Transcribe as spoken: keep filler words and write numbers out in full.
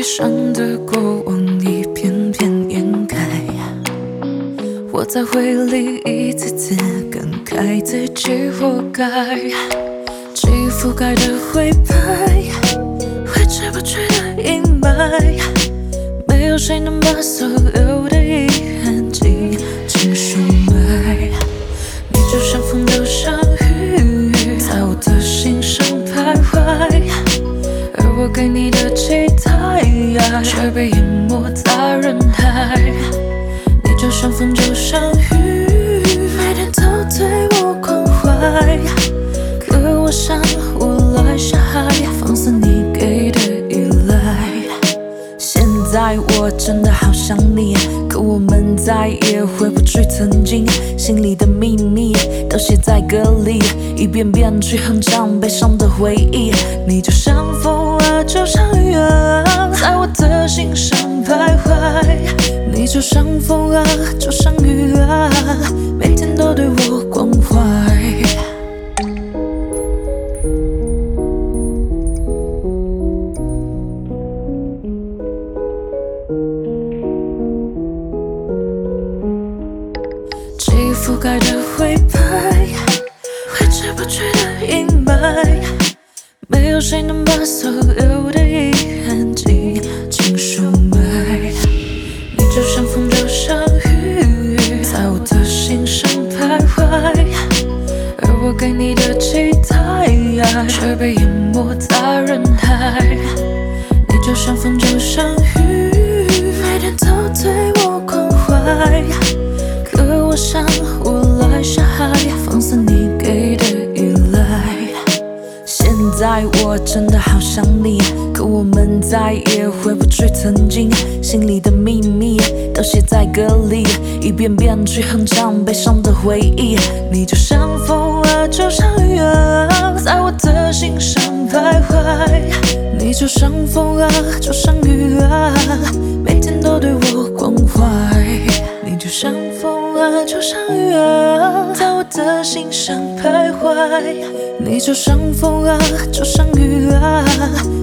上的过往一片片掩盖，我在回里一次次感慨自己活该，肌肤盖的灰白，挥之不去的阴霾，没有谁能把所有的遗憾记进书脉。你就像风，就像雨，在我的心上徘徊，而我给你的期待却被淹没在人海。你就像风，就像雨，每天都对我关怀，可我像无来下海，放肆你给的依赖。现在我真的好想你，可我们再也回不去曾经，心里的秘密都写在歌里，一遍遍去哼唱悲伤的回忆。你就像风啊，就像雨啊，在我的心上徘徊。你就像风啊，就像雨啊，每天都对我关怀。覆盖的灰白，挥之不去的阴霾，没有谁能把所有的遗憾记进书脉。你就像风，就像雨，在我的心上徘徊，而我给你的期待却被淹没在人海。你就像风，就像雨，每天都对我关怀，可我像无来下海，放肆你给的依赖。现在我真的好想你，可我们再也回不去曾经，心里的秘密都写在歌里，一遍遍去哼唱悲伤的回忆。你就像风啊，就像雨啊，在我的心上徘徊。你就像风啊，就像雨啊，每天都对我关怀。你就像风啊，就像雨啊，在我的心上徘徊。你就像风啊，就像雨啊，